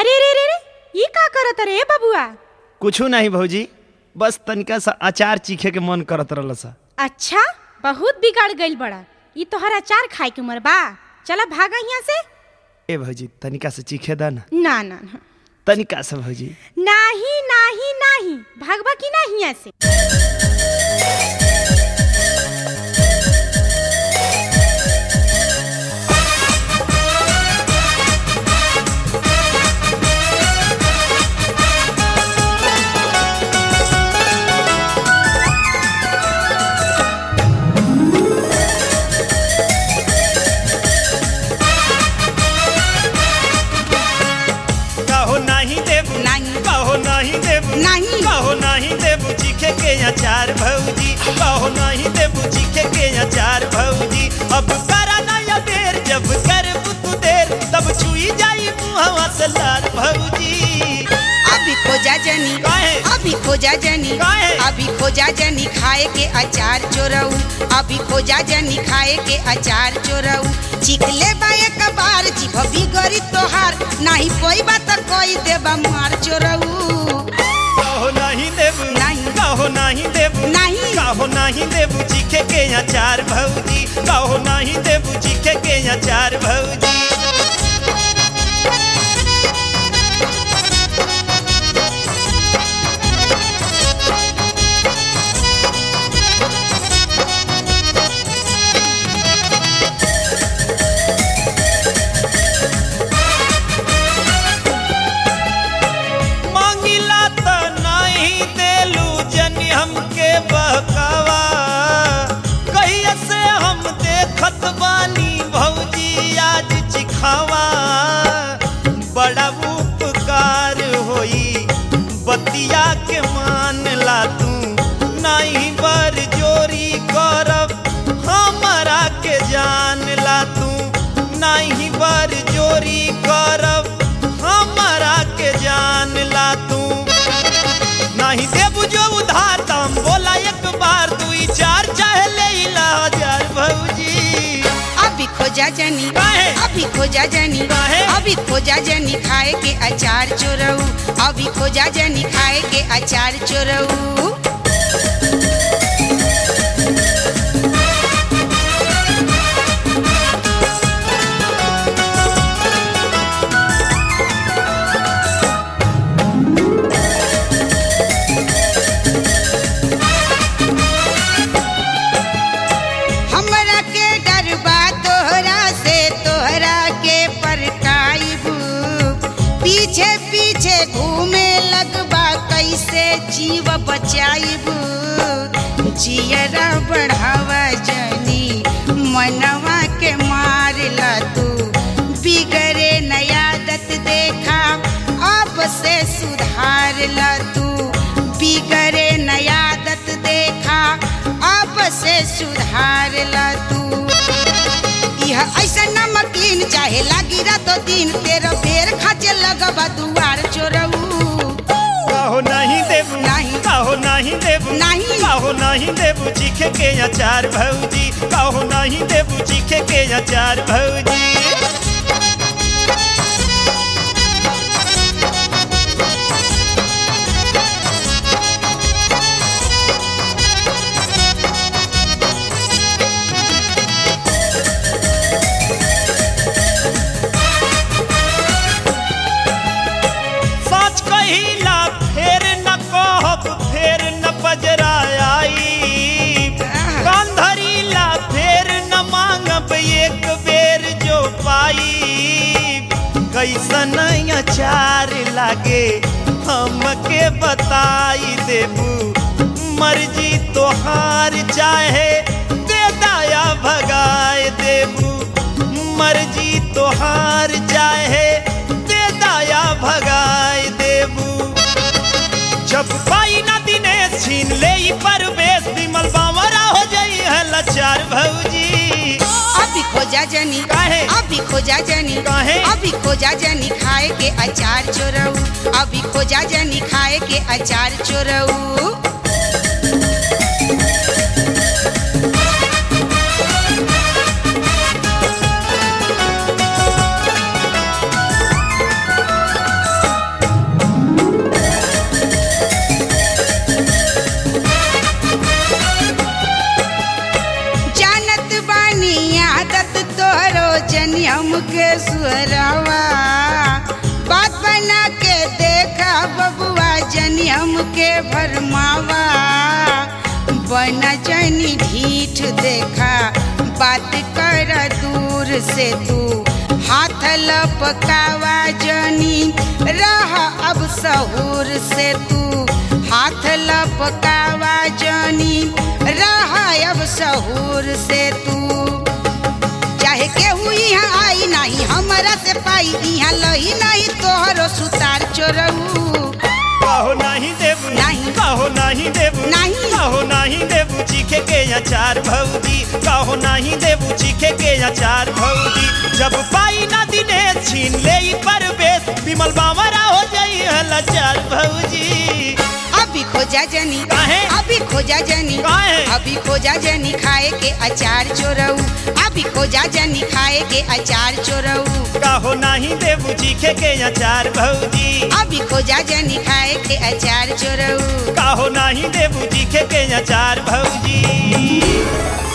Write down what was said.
अरे रे रे रे ई का करत रे बबुआ? कुछू नहीं भौजी, बस तनिका सा अचार चीखे के मन करत रहल सा। अच्छा, बहुत बिगाड़ गइल बड़ा। ई तोहर अचार खाए के उमर बा? चला भागा यहाँ से। ए भौजी तनिका से चीखे दा ना। ना ना ना, तनिका से भौजी। नाही नाही नाही, भागवा की नहीं यहाँ से। चीखे के अचार भौजी, कहो नहीं देबू चीखे के अचार भौजी। अब करा नया देर, जब करबू तू देर तब छुई जाई मुहवा से लार भौजी। अभी खोजा जनी, अभी खोजा जनी, अभी खोजा जनी खाए के अचार चोरऊ। अभी खोजा जनी खाए के अचार चोरऊ। चीख ले बा एक बार, जीभ बिगड़ी तोहार, नहीं कोई बात कोई देबा मार चोरऊ। कहो नहीं देबू, नहीं कहो नहीं देबू, नहीं कहो नहीं देबू चीखे के अचार भौजी। कहो नहीं देबू चीखे के अचार भौजी। हमके बहकावा कहिया से हम देखत बानी भौजी, आज चिखावा। बड़ा उपकार होई बतिया के मान ला तू, नहीं बर जोरी करब हमारा के जान ला तू। नहीं बर जोरी करब हमारा के जान ला तू। नहीं देबू जो उधार दाम बोला एक बार, तू चार चाहे ले ला हजार भौजी। अभी खोजा जनी, अभी खोजा जनी, अभी खोजा जनी खाए के अचार चोरऊ। अभी खोजा जनी खाए के अचार चोरऊ। पीछे पीछे घूमे लगबा, कैसे जीव बचाइबू। जियरा बढ़ावा जनी, मनवा के मार ला तू। बिगड़े नया आदत देखा, अब से सुधार ला तू। बिगड़े नया आदत देखा, अब से सुधार ला तू। यह ऐसा नमकीन चाहे लागी रातो दिन, तेरा बेर खाचे लगबा दुआर चोरऊ। कहो नहीं देबू, नहीं कहो नहीं देबू, नहीं कहो नहीं देबू चीखे के अचार भौजी। कहो नहीं देबू चीखे के अचार भौजी। फेर न बजरा आई, कान धरीला फेर न मांगब एक बेर जो पाई। कैसन अचार लागे हमके बताई देबू, मर्जी तोहार चाहे दे दाया भगाए देबू। मर्जी तोहार चाहे दे दाया भगाए देबू। जब पाई ना दिनेश छीन ले परवेश, विमल बावरा हो जाई है लाचार भौजी। अभी खोजा जनी, अभी खोजा जनी, अभी खोजा जनी खाए के अचार चोरऊ। अभी खोजा जनी खाए के अचार चोरऊ। के भरमावा बना जनी ढीठ देखा बात कर दूर से तू हाथ लपकावा जनी रह अब सहूर से तू हाथ लपकावा जनी रह अब सहूर से तू चाहे केहू यहाँ आई नहीं हमरा से पाई यहाँ लही नहीं तोहरो सुतार चोरऊ कहो नहीं देबू नहीं। कहो नहीं देबू नहीं। कहो नहीं देबू चीखे के अचार भौजी कहो नहीं देबू चीखे के अचार भौजी जब पाई ना दिने छीन ले परवेश विमल बावरा हो जाई लाचार भौजी अभी खोजा जनी काहे? अभी खोजा जनी काहे? अभी खोजा जनी खाए के अचार चोरऊ अभी खोजा जनी खाए के अचार चोरऊ कहो नहीं देबू चीखे के अचार भौजी अभी खोजा जनी खाए के अचार चोरऊ कहो नहीं देबू चीखे के अचार भौजी